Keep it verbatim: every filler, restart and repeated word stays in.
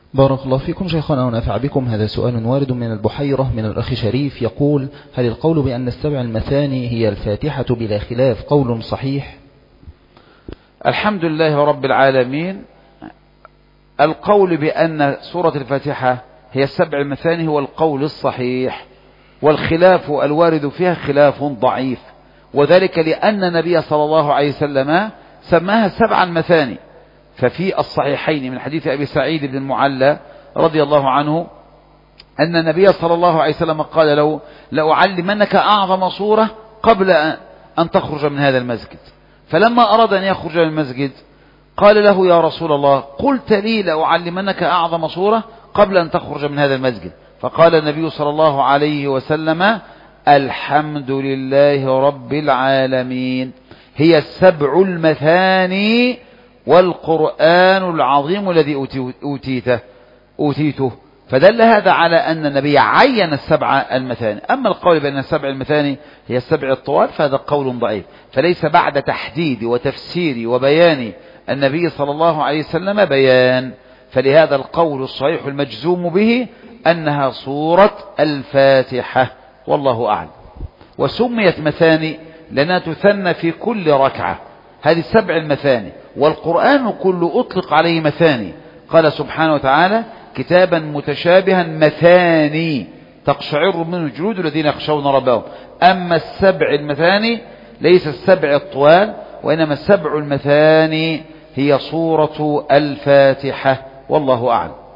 بارك الله فيكم شيخنا ونفع بكم. هذا سؤال وارد من البحيرة من الأخ شريف يقول: هل القول بأن السبع المثاني هي الفاتحة بلا خلاف قول صحيح؟ الحمد لله رب العالمين. القول بأن سورة الفاتحة هي السبع المثاني هو القول الصحيح، والخلاف الوارد فيها خلاف ضعيف، وذلك لأن النبي صلى الله عليه وسلم سماها سبع المثاني. ففي الصحيحين من حديث أبي سعيد بن المعلى رضي الله عنه أن النبي صلى الله عليه وسلم قال له: لأعلمنك أعظم صورة قبل أن تخرج من هذا المسجد. فلما أراد أن يخرج من المسجد قال له: يا رسول الله، قلت لي لأعلمنك أعظم صورة قبل أن تخرج من هذا المسجد. فقال النبي صلى الله عليه وسلم: الحمد لله رب العالمين، هي السبع المثاني والقرآن العظيم الذي أوتيته أوتيته فدل هذا على أن النبي عين السبع المثاني. أما القول بأن السبع المثاني هي السبع الطوال فهذا قول ضعيف، فليس بعد تحديد وتفسير وبيان النبي صلى الله عليه وسلم بيان. فلهذا القول الصحيح المجزوم به أنها سورة الفاتحة، والله أعلم. وسميت مثاني لأنها تثنى في كل ركعة، هذه السبع المثاني، والقرآن كله أطلق عليه مثاني. قال سبحانه وتعالى: كتابا متشابها مثاني تقشعر منه جلود الذين يخشون ربهم. أما السبع المثاني ليس السبع الطوال، وإنما السبع المثاني هي سورة الفاتحة، والله أعلم.